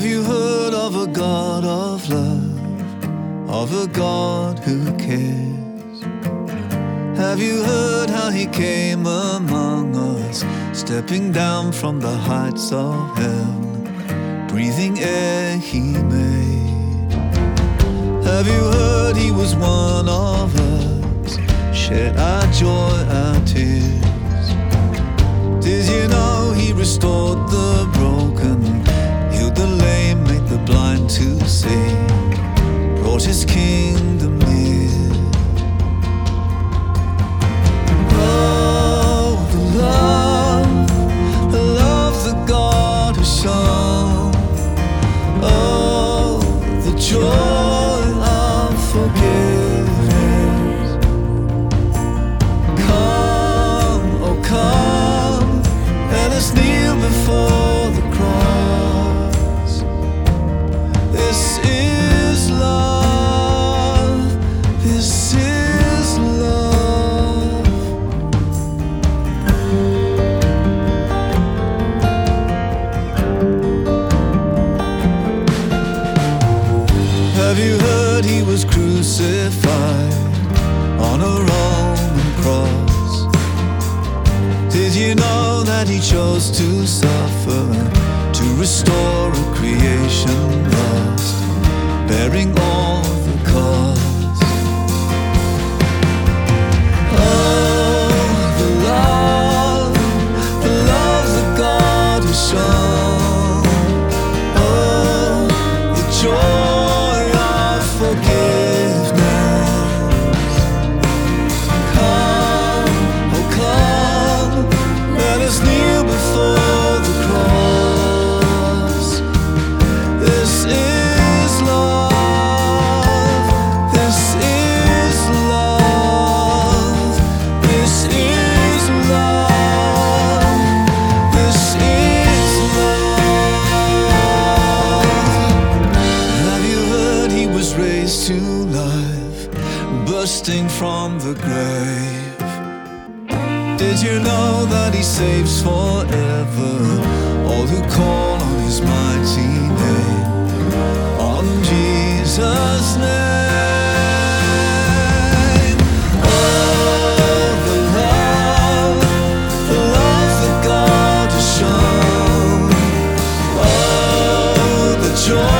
Have you heard of a God of love, of a God who cares? Have you heard how he came among us, stepping down from the heights of heaven, breathing air he made? Have you heard he was one of us, shared our joy, our tears? Did you know he restored the broken, healed the lame, made the blind to see, brought his kingdom near? Oh, the love that God has shown. Oh, the joy of forgiveness. Come, oh come, let us kneel before the cross. This is love, this is love. Have you heard he was crucified on a Roman cross? Did you know that he chose to suffer, to restore a creation lost, bearing all the cost? Oh, the love that God has shown. Oh, the joy of forgiveness. Come, oh come, let us kneel before the cross. This is love, this is love, this is love, this is love. Have you heard he was raised to life, bursting from the grave? Did you know that he saves forever all who call on his mighty name, on Jesus' name? Oh, the love that God has shown. Oh, the joy